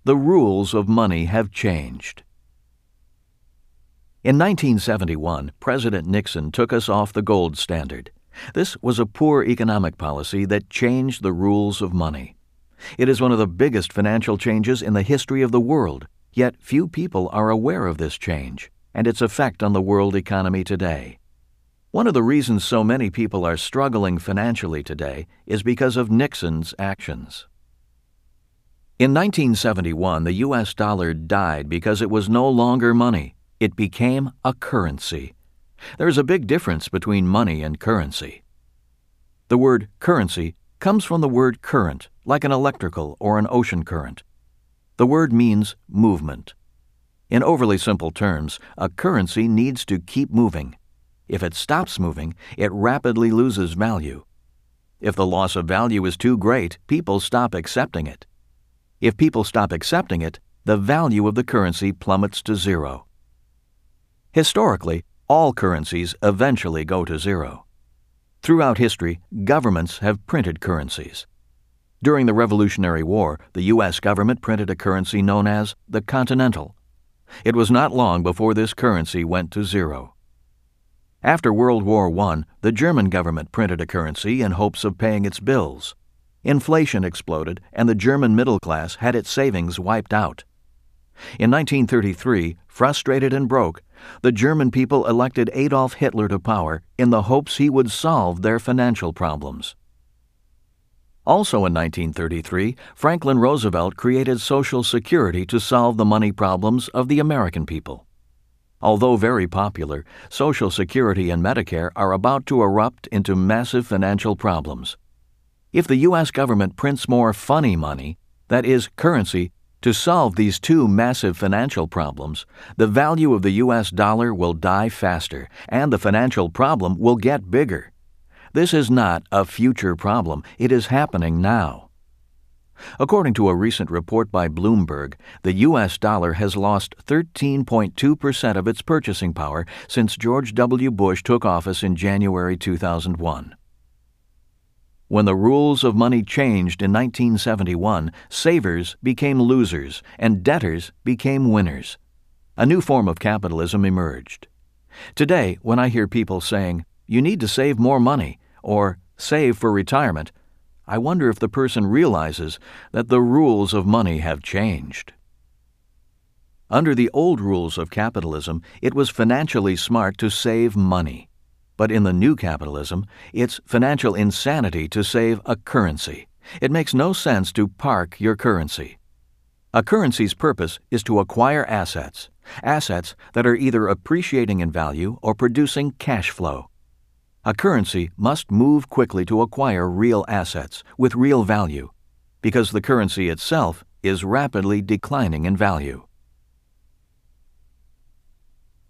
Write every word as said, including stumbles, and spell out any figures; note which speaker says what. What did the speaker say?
Speaker 1: The rules of money have changed. In nineteen seventy-one, President Nixon took us off the gold standard. This was a poor economic policy that changed the rules of money. It is one of the biggest financial changes in the history of the world, yet few people are aware of this change and its effect on the world economy today. One of the reasons so many people are struggling financially today is because of Nixon's actions. In nineteen seventy-one, the U S dollar died because it was no longer money. It became a currency. There is a big difference between money and currency. The word currency comes from the word current, like an electrical or an ocean current. The word means movement. In overly simple terms, a currency needs to keep moving. If it stops moving, it rapidly loses value. If the loss of value is too great, people stop accepting it. If people stop accepting it, the value of the currency plummets to zero. Historically, all currencies eventually go to zero. Throughout history, governments have printed currencies. During the Revolutionary War, the U S government printed a currency known as the Continental. It was not long before this currency went to zero. After World War One, the German government printed a currency in hopes of paying its bills. Inflation exploded, and the German middle class had its savings wiped out. In nineteen thirty-three, frustrated and broke, the German people elected Adolf Hitler to power in the hopes he would solve their financial problems. Also in nineteen thirty-three, Franklin Roosevelt created Social Security to solve the money problems of the American people. Although very popular, Social Security and Medicare are about to erupt into massive financial problems. If the U S government prints more funny money, that is, currency, to solve these two massive financial problems, the value of the U S dollar will die faster, and the financial problem will get bigger. This is not a future problem. It is happening now. According to a recent report by Bloomberg, the U S dollar has lost thirteen point two percent of its purchasing power since George W. Bush took office in January two thousand one. When the rules of money changed in nineteen seventy-one, savers became losers and debtors became winners. A new form of capitalism emerged. Today, when I hear people saying, "You need to save more money," or "save for retirement," I wonder if the person realizes that the rules of money have changed. Under the old rules of capitalism, it was financially smart to save money. But in the new capitalism, it's financial insanity to save a currency. It makes no sense to park your currency. A currency's purpose is to acquire assets, assets that are either appreciating in value or producing cash flow. A currency must move quickly to acquire real assets with real value, because the currency itself is rapidly declining in value.